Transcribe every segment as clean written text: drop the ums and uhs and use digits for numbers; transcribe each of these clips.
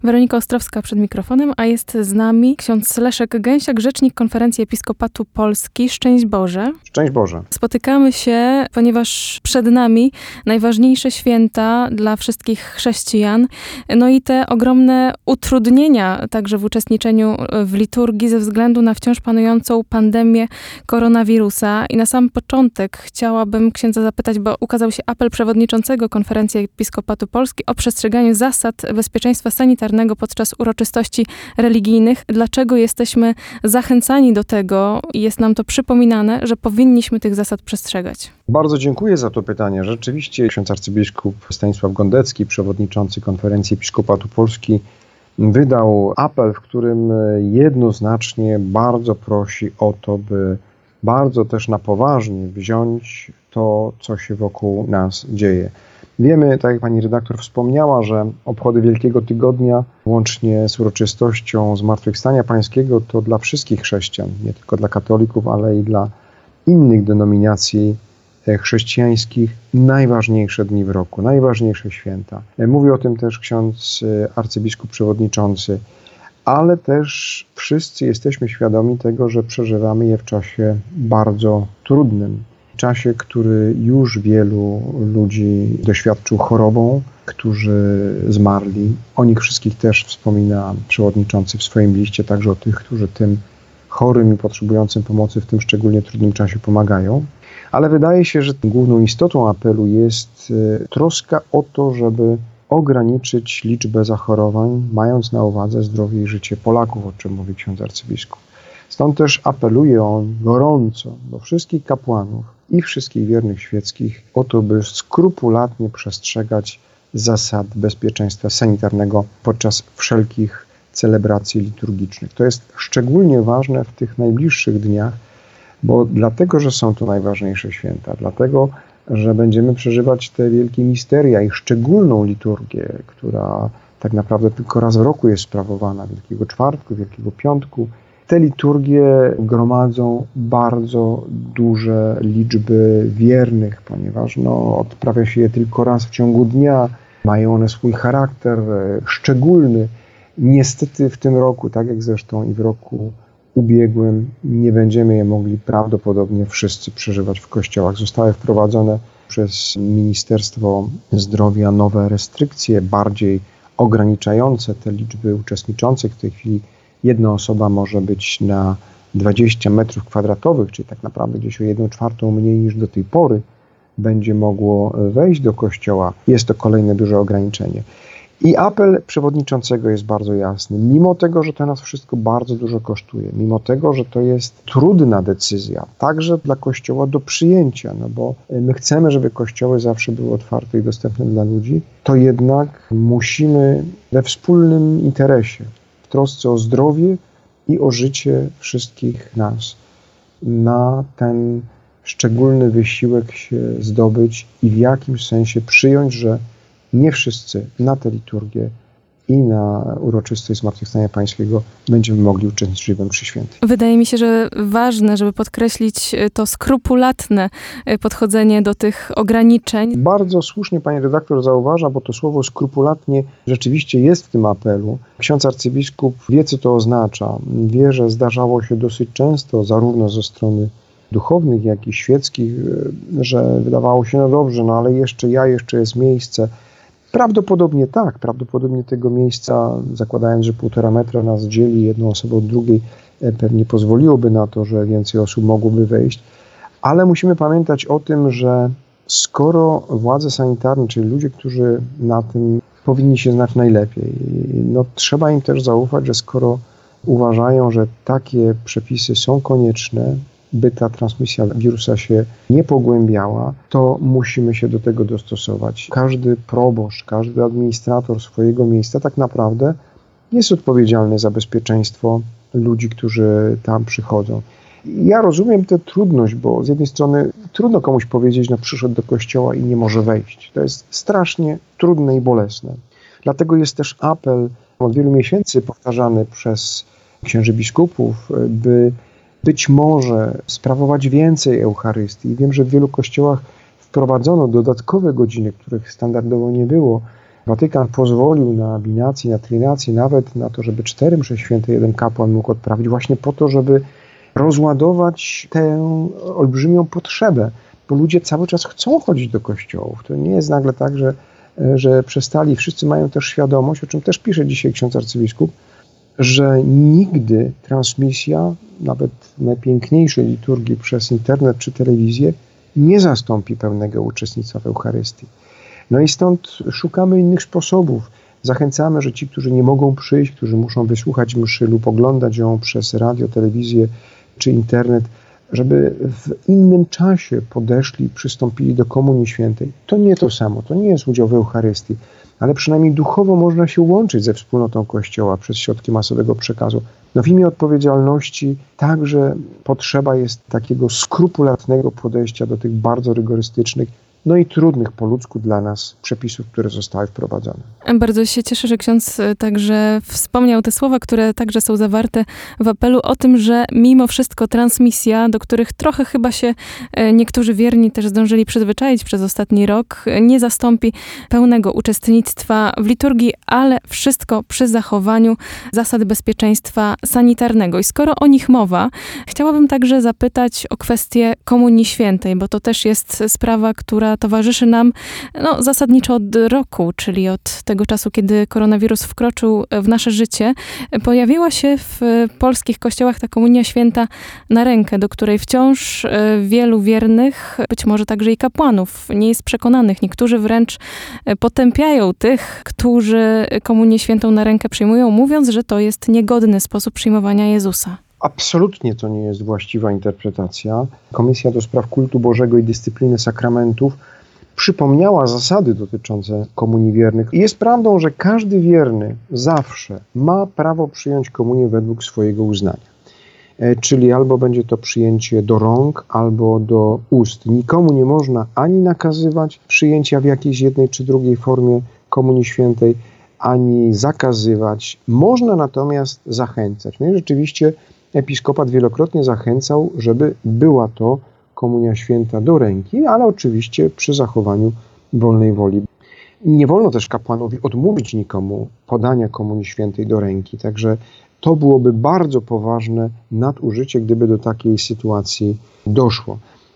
Weronika Ostrowska przed mikrofonem, a jest z nami ksiądz Leszek Gęsiak, rzecznik Konferencji Episkopatu Polski. Szczęść Boże. Szczęść Boże. Spotykamy się, ponieważ przed nami najważniejsze święta dla wszystkich chrześcijan. No i te ogromne utrudnienia także w uczestniczeniu w liturgii ze względu na wciąż panującą pandemię koronawirusa. I na sam początek chciałabym księdza zapytać, bo ukazał się apel przewodniczącego Konferencji Episkopatu Polski o przestrzeganiu zasad bezpieczeństwa sanitarnego podczas uroczystości religijnych. Dlaczego jesteśmy zachęcani do tego i jest nam to przypominane, że powinniśmy tych zasad przestrzegać? Bardzo dziękuję za to pytanie. Rzeczywiście ksiądz arcybiskup Stanisław Gondecki, przewodniczący Konferencji Episkopatu Polski, wydał apel, w którym jednoznacznie bardzo prosi o to, by bardzo też na poważnie wziąć to, co się wokół nas dzieje. Wiemy, tak jak pani redaktor wspomniała, że obchody Wielkiego Tygodnia, łącznie z uroczystością Zmartwychwstania Pańskiego, to dla wszystkich chrześcijan, nie tylko dla katolików, ale i dla innych denominacji chrześcijańskich, najważniejsze dni w roku, najważniejsze święta. Mówi o tym też ksiądz arcybiskup przewodniczący, ale też wszyscy jesteśmy świadomi tego, że przeżywamy je w czasie bardzo trudnym. Czasie, który już wielu ludzi doświadczył chorobą, którzy zmarli. O nich wszystkich też wspomina przewodniczący w swoim liście, także o tych, którzy tym chorym i potrzebującym pomocy w tym szczególnie trudnym czasie pomagają. Ale wydaje się, że główną istotą apelu jest troska o to, żeby ograniczyć liczbę zachorowań, mając na uwadze zdrowie i życie Polaków, o czym mówi ksiądz arcybiskup. Stąd też apeluje on gorąco do wszystkich kapłanów i wszystkich wiernych świeckich o to, by skrupulatnie przestrzegać zasad bezpieczeństwa sanitarnego podczas wszelkich celebracji liturgicznych. To jest szczególnie ważne w tych najbliższych dniach, bo dlatego, że są to najważniejsze święta, dlatego, że będziemy przeżywać te wielkie misteria i szczególną liturgię, która tak naprawdę tylko raz w roku jest sprawowana, Wielkiego Czwartku, Wielkiego Piątku. Te liturgie gromadzą bardzo duże liczby wiernych, ponieważ odprawia się je tylko raz w ciągu dnia. Mają one swój charakter szczególny. Niestety w tym roku, tak jak zresztą i w roku ubiegłym, nie będziemy je mogli prawdopodobnie wszyscy przeżywać w kościołach. Zostały wprowadzone przez Ministerstwo Zdrowia nowe restrykcje, bardziej ograniczające te liczby uczestniczących. W tej chwili jedna osoba może być na 20 metrów kwadratowych, czyli tak naprawdę gdzieś o 1/4 mniej niż do tej pory będzie mogło wejść do kościoła. Jest to kolejne duże ograniczenie. I apel przewodniczącego jest bardzo jasny. Mimo tego, że to nas wszystko bardzo dużo kosztuje, mimo tego, że to jest trudna decyzja, także dla Kościoła do przyjęcia, bo my chcemy, żeby kościoły zawsze były otwarte i dostępne dla ludzi, to jednak musimy we wspólnym interesie, w trosce o zdrowie i o życie wszystkich nas, na ten szczególny wysiłek się zdobyć i w jakimś sensie przyjąć, że nie wszyscy na tę liturgię i na uroczystość Zmartwychwstania Pańskiego będziemy mogli uczestniczyć we mszy świętej. Wydaje mi się, że ważne, żeby podkreślić to skrupulatne podchodzenie do tych ograniczeń. Bardzo słusznie pani redaktor zauważa, bo to słowo skrupulatnie rzeczywiście jest w tym apelu. Ksiądz arcybiskup wie, co to oznacza. Wie, że zdarzało się dosyć często, zarówno ze strony duchownych, jak i świeckich, że wydawało się, dobrze, ale jeszcze jest miejsce. Prawdopodobnie tak, prawdopodobnie tego miejsca, zakładając, że 1,5 metra nas dzieli jedną osobę od drugiej, pewnie pozwoliłoby na to, że więcej osób mogłoby wejść, ale musimy pamiętać o tym, że skoro władze sanitarne, czyli ludzie, którzy na tym powinni się znać najlepiej, trzeba im też zaufać, że skoro uważają, że takie przepisy są konieczne, by ta transmisja wirusa się nie pogłębiała, to musimy się do tego dostosować. Każdy proboszcz, każdy administrator swojego miejsca tak naprawdę jest odpowiedzialny za bezpieczeństwo ludzi, którzy tam przychodzą. Ja rozumiem tę trudność, bo z jednej strony trudno komuś powiedzieć, przyszedł do kościoła i nie może wejść. To jest strasznie trudne i bolesne. Dlatego jest też apel od wielu miesięcy powtarzany przez księży biskupów, by być może sprawować więcej Eucharystii. Wiem, że w wielu kościołach wprowadzono dodatkowe godziny, których standardowo nie było, Watykan pozwolił na binację, na trinację, nawet na to, żeby 4 msze święte jeden kapłan mógł odprawić, właśnie po to, żeby rozładować tę olbrzymią potrzebę, bo ludzie cały czas chcą chodzić do kościołów. To nie jest nagle tak, że przestali. Wszyscy mają też świadomość, o czym też pisze dzisiaj ksiądz arcybiskup, że nigdy transmisja, nawet najpiękniejszej liturgii przez internet czy telewizję, nie zastąpi pełnego uczestnictwa w Eucharystii. No i stąd szukamy innych sposobów. Zachęcamy, że ci, którzy nie mogą przyjść, którzy muszą wysłuchać mszy lub oglądać ją przez radio, telewizję czy internet, żeby w innym czasie podeszli, przystąpili do Komunii Świętej. To nie to samo, to nie jest udział w Eucharystii, ale przynajmniej duchowo można się łączyć ze wspólnotą Kościoła przez środki masowego przekazu. No w imię odpowiedzialności także potrzeba jest takiego skrupulatnego podejścia do tych bardzo rygorystycznych, no i trudnych po ludzku dla nas przepisów, które zostały wprowadzone. Bardzo się cieszę, że ksiądz także wspomniał te słowa, które także są zawarte w apelu o tym, że mimo wszystko transmisja, do których trochę chyba się niektórzy wierni też zdążyli przyzwyczaić przez ostatni rok, nie zastąpi pełnego uczestnictwa w liturgii, ale wszystko przy zachowaniu zasad bezpieczeństwa sanitarnego. I skoro o nich mowa, chciałabym także zapytać o kwestię Komunii Świętej, bo to też jest sprawa, która towarzyszy nam zasadniczo od roku, czyli od tego czasu, kiedy koronawirus wkroczył w nasze życie. Pojawiła się w polskich kościołach ta Komunia Święta na rękę, do której wciąż wielu wiernych, być może także i kapłanów, nie jest przekonanych. Niektórzy wręcz potępiają tych, którzy Komunię Świętą na rękę przyjmują, mówiąc, że to jest niegodny sposób przyjmowania Jezusa. Absolutnie to nie jest właściwa interpretacja. Komisja do Spraw Kultu Bożego i Dyscypliny Sakramentów przypomniała zasady dotyczące komunii wiernych. I jest prawdą, że każdy wierny zawsze ma prawo przyjąć komunię według swojego uznania. Czyli albo będzie to przyjęcie do rąk, albo do ust. Nikomu nie można ani nakazywać przyjęcia w jakiejś jednej czy drugiej formie Komunii Świętej, ani zakazywać. Można natomiast zachęcać. No i rzeczywiście episkopat wielokrotnie zachęcał, żeby była to Komunia Święta do ręki, ale oczywiście przy zachowaniu wolnej woli. Nie wolno też kapłanowi odmówić nikomu podania Komunii Świętej do ręki, także to byłoby bardzo poważne nadużycie, gdyby do takiej sytuacji doszło.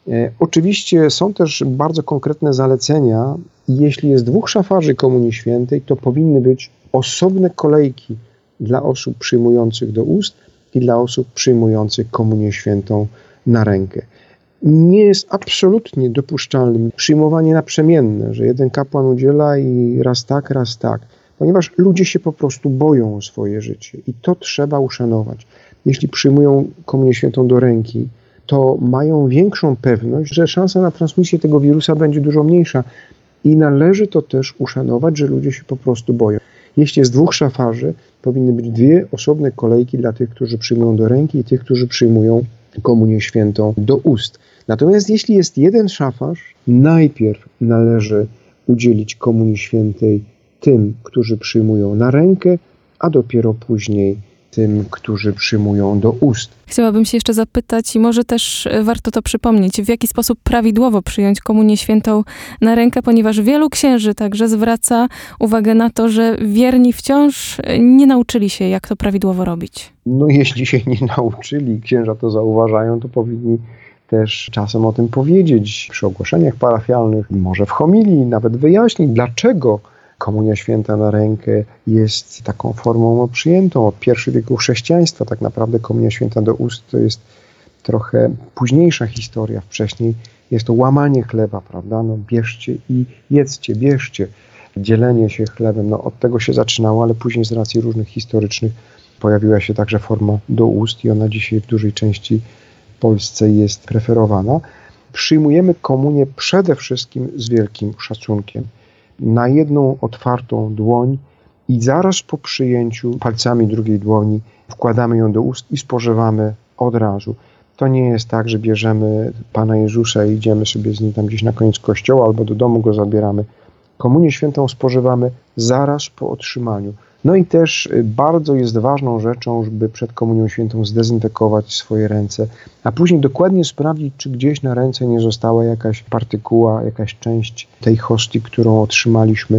Oczywiście są też bardzo konkretne zalecenia. Jeśli jest 2 szafarzy Komunii Świętej, to powinny być osobne kolejki dla osób przyjmujących do ust i dla osób przyjmujących Komunię Świętą na rękę. Nie jest absolutnie dopuszczalnym przyjmowanie naprzemienne, że jeden kapłan udziela i raz tak, ponieważ ludzie się po prostu boją o swoje życie i to trzeba uszanować. Jeśli przyjmują Komunię Świętą do ręki, to mają większą pewność, że szansa na transmisję tego wirusa będzie dużo mniejsza i należy to też uszanować, że ludzie się po prostu boją. Jeśli jest 2 szafarzy, powinny być 2 osobne kolejki dla tych, którzy przyjmują do ręki i tych, którzy przyjmują Komunię Świętą do ust. Natomiast jeśli jest 1 szafarz, najpierw należy udzielić Komunii Świętej tym, którzy przyjmują na rękę, a dopiero później tym, którzy przyjmują do ust. Chciałabym się jeszcze zapytać i może też warto to przypomnieć, w jaki sposób prawidłowo przyjąć Komunię Świętą na rękę, ponieważ wielu księży także zwraca uwagę na to, że wierni wciąż nie nauczyli się, jak to prawidłowo robić. No jeśli się nie nauczyli, księża to zauważają, to powinni też czasem o tym powiedzieć przy ogłoszeniach parafialnych, może w homilii, nawet wyjaśnić, dlaczego Komunia Święta na rękę jest taką formą przyjętą od I wieku chrześcijaństwa. Tak naprawdę Komunia Święta do ust to jest trochę późniejsza historia. Wcześniej jest to łamanie chleba, prawda? No, bierzcie i jedzcie, bierzcie. Dzielenie się chlebem, no od tego się zaczynało, ale później z racji różnych historycznych pojawiła się także forma do ust i ona dzisiaj w dużej części w Polsce jest preferowana. Przyjmujemy komunię przede wszystkim z wielkim szacunkiem. Na jedną otwartą dłoń i zaraz po przyjęciu palcami drugiej dłoni wkładamy ją do ust i spożywamy od razu. To nie jest tak, że bierzemy Pana Jezusa i idziemy sobie z nim tam gdzieś na koniec kościoła albo do domu go zabieramy. Komunię Świętą spożywamy zaraz po otrzymaniu. No i też bardzo jest ważną rzeczą, żeby przed Komunią Świętą zdezynfekować swoje ręce, a później dokładnie sprawdzić, czy gdzieś na ręce nie została jakaś partykuła, jakaś część tej hostii, którą otrzymaliśmy.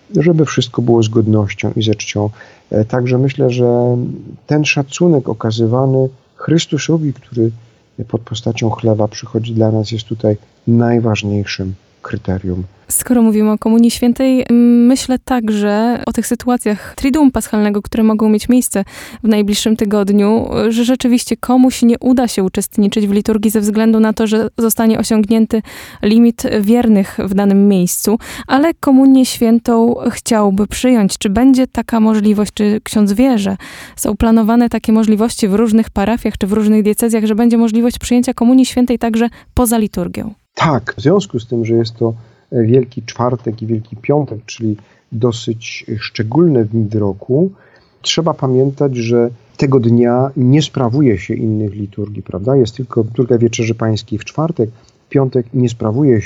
żeby wszystko było z godnością i ze czcią. Także myślę, że ten szacunek okazywany Chrystusowi, który pod postacią chleba przychodzi dla nas, jest tutaj najważniejszym kryterium. Skoro mówimy o Komunii Świętej, myślę także o tych sytuacjach Triduum Paschalnego, które mogą mieć miejsce w najbliższym tygodniu, że rzeczywiście komuś nie uda się uczestniczyć w liturgii ze względu na to, że zostanie osiągnięty limit wiernych w danym miejscu, ale Komunię Świętą chciałby przyjąć. Czy będzie taka możliwość, czy ksiądz wie, że są planowane takie możliwości w różnych parafiach, czy w różnych diecezjach, że będzie możliwość przyjęcia Komunii Świętej także poza liturgią? Tak, w związku z tym, że jest to Wielki Czwartek i Wielki Piątek, czyli dosyć szczególne dni roku, trzeba pamiętać, że tego dnia nie sprawuje się innych liturgii, prawda? Jest tylko liturgia Wieczerzy Pańskiej w czwartek, w piątek nie sprawuje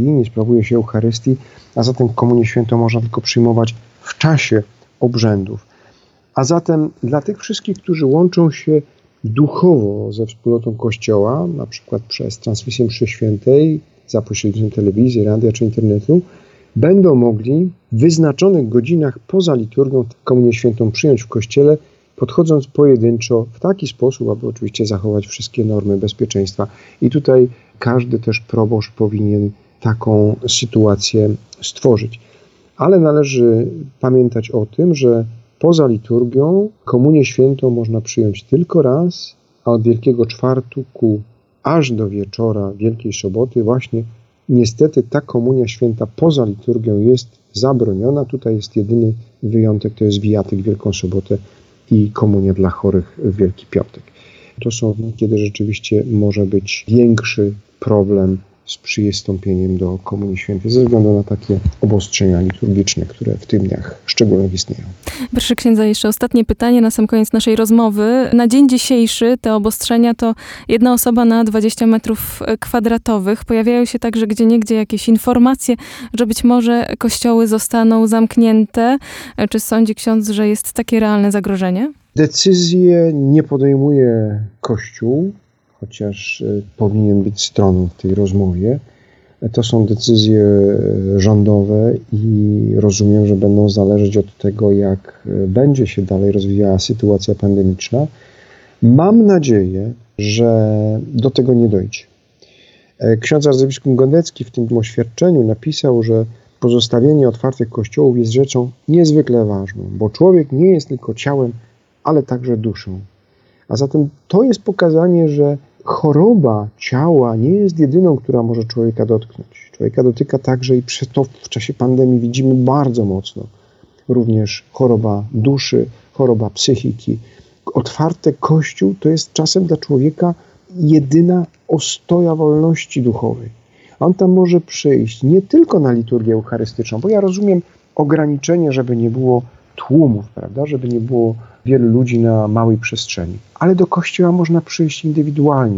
się Eucharystii, a zatem Komunię Świętą można tylko przyjmować w czasie obrzędów. A zatem dla tych wszystkich, którzy łączą się duchowo ze wspólnotą Kościoła, na przykład przez transmisję mszy świętej, za pośrednictwem telewizji, radia czy internetu, będą mogli w wyznaczonych godzinach poza liturgią Komunię Świętą przyjąć w Kościele, podchodząc pojedynczo w taki sposób, aby oczywiście zachować wszystkie normy bezpieczeństwa. I tutaj każdy też proboszcz powinien taką sytuację stworzyć. Ale należy pamiętać o tym, że poza liturgią Komunię Świętą można przyjąć tylko raz, a od Wielkiego Czwartku aż do wieczora Wielkiej Soboty właśnie niestety ta Komunia Święta poza liturgią jest zabroniona. Tutaj jest jedyny wyjątek, to jest wijatyk w Wielką Sobotę i komunia dla chorych w Wielki Piątek. To są dni, kiedy rzeczywiście może być większy problem z przystąpieniem do Komunii Świętej ze względu na takie obostrzenia liturgiczne, które w tych dniach szczególnie istnieją. Proszę księdza, jeszcze ostatnie pytanie na sam koniec naszej rozmowy. Na dzień dzisiejszy te obostrzenia to 1 osoba na 20 metrów kwadratowych. Pojawiają się także gdzieniegdzie jakieś informacje, że być może kościoły zostaną zamknięte. Czy sądzi ksiądz, że jest takie realne zagrożenie? Decyzje nie podejmuje Kościół, chociaż powinien być stroną w tej rozmowie. To są decyzje rządowe i rozumiem, że będą zależeć od tego, jak będzie się dalej rozwijała sytuacja pandemiczna. Mam nadzieję, że do tego nie dojdzie. Ksiądz arcybiskup Gondecki w tym oświadczeniu napisał, że pozostawienie otwartych kościołów jest rzeczą niezwykle ważną, bo człowiek nie jest tylko ciałem, ale także duszą. A zatem to jest pokazanie, że choroba ciała nie jest jedyną, która może człowieka dotknąć. Człowieka dotyka także i przez to w czasie pandemii widzimy bardzo mocno. Również choroba duszy, choroba psychiki. Otwarte Kościół to jest czasem dla człowieka jedyna ostoja wolności duchowej. On tam może przyjść nie tylko na liturgię eucharystyczną, bo ja rozumiem ograniczenie, żeby nie było tłumów, prawda, żeby nie było wielu ludzi na małej przestrzeni. Ale do kościoła można przyjść indywidualnie,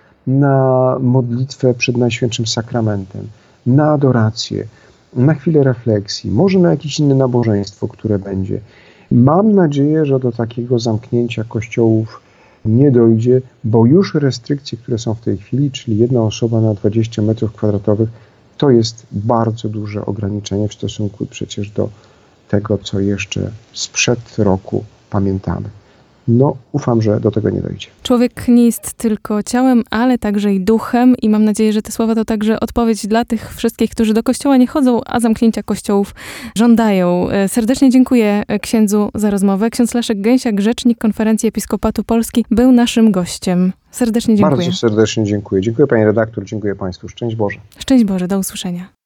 na modlitwę przed Najświętszym Sakramentem, na adorację, na chwilę refleksji, może na jakieś inne nabożeństwo, które będzie. Mam nadzieję, że do takiego zamknięcia kościołów nie dojdzie, bo już restrykcje, które są w tej chwili, czyli 1 osoba na 20 metrów kwadratowych, to jest bardzo duże ograniczenie w stosunku przecież do tego, co jeszcze sprzed roku pamiętamy. No, ufam, że do tego nie dojdzie. Człowiek nie jest tylko ciałem, ale także i duchem i mam nadzieję, że te słowa to także odpowiedź dla tych wszystkich, którzy do kościoła nie chodzą, a zamknięcia kościołów żądają. Serdecznie dziękuję księdzu za rozmowę. Ksiądz Leszek Gęsiak, rzecznik Konferencji Episkopatu Polski, był naszym gościem. Serdecznie dziękuję. Bardzo serdecznie dziękuję. Dziękuję pani redaktor, dziękuję państwu. Szczęść Boże. Szczęść Boże, do usłyszenia.